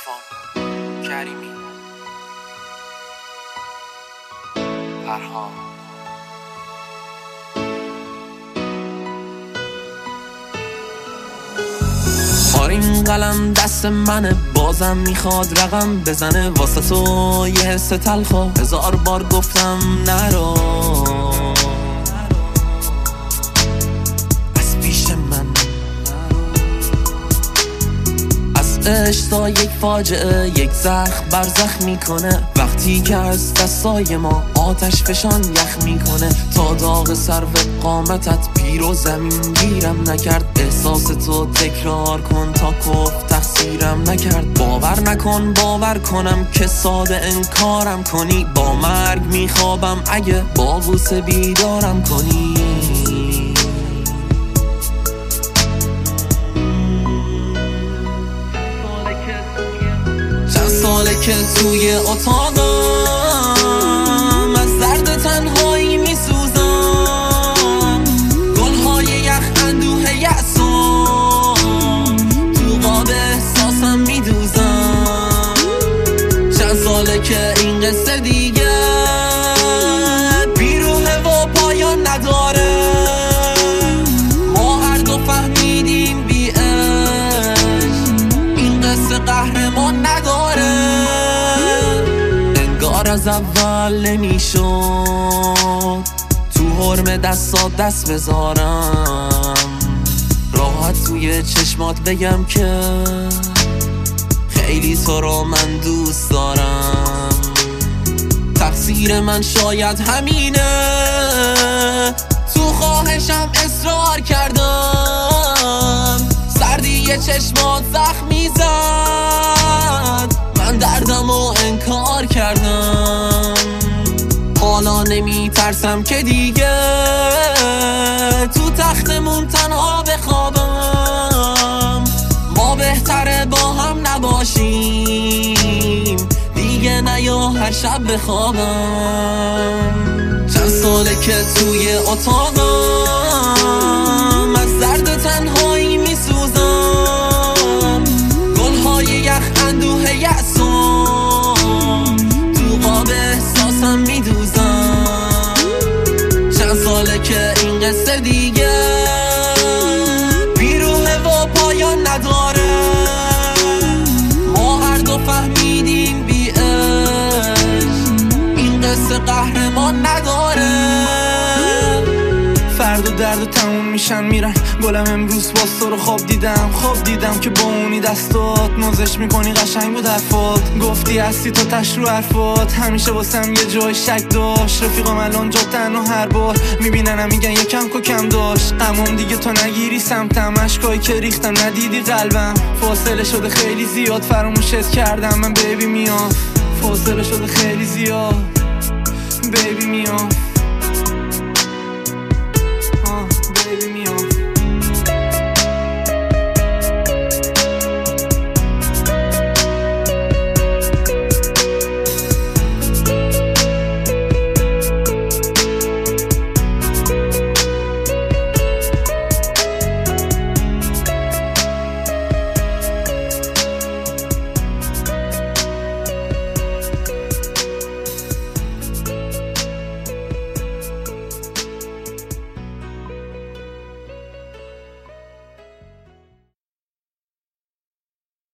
عرفان کریمی فرهان این قلم دست منه، بازم میخواد رقم بزنه واسه تو یه حس تلخو. 1000 بار گفتم نرو از پیش من، از عشق یک فاجعه، یک زخم بر زخم میکنه وقتی که از دستای ما آتش فشان یخ میکنه. تا داغ سر و قامتت پیر و زمین گیرم نکرد، احساس تو تکرار کن تا کف تقصیرم نکرد. باور نکن باور کنم که ساده انکارم کنی، با مرگ میخوابم اگه با بوسه بیدارم کنی. چند ساله که توی اتاقم از درد تنهایی میسوزم، گلهای یخ اندوه یأسم تو قاب احساسم میدوزم. چند ساله که این قصه دیگه بیروحه و پایان نداره، ما هر دو فهمیدیم بی عشق این قصه قهرمان نداره. انگار از اول نمیشد تو حرم دستات دست بذارم، راحت توی چشمات بگم که خیلی تو رو من دوست دارم. تقصیر من شاید همینه، تو خواهشم اصرار کردم، سردی چشمات زخمی زد، من دردمو انکار کردم. حالا نمی ترسم که دیگه تو تختمون تنها بخوابم، ما بهتره با هم نباشیم دیگه، نیا هر شب بخوابم. چند ساله که توی اتاقم از درد تنهایی میسوزم، گلهای یخ اندوه یأسم تو قاب احساسم میدوزم. چند ساله که این قصه دیگه بیروحه و پایان نداره، ما هر دو فهمیدیم بی عشق این قصه قهرمان نداره. فردا درد و تموم میشن میرن، گلم امروز باز تو رو خواب دیدم که با اونی دستات نازش میکنی، قشنگ بود حرفات، گفتی هستی تو تش رو حرفات، همیشه واسم یه جای شک داشت، رفیقام الان جا تنها هر بار میبیننم میگن یکم که کم داشت، غمام دیگه تو نگیری سمتم، اشکایی که ریختم ندیدی قلبم، فاصله شده خیلی زیاد فراموشت کردم من بیبی میام، فاصله شده خیلی زیاد بیبی میام.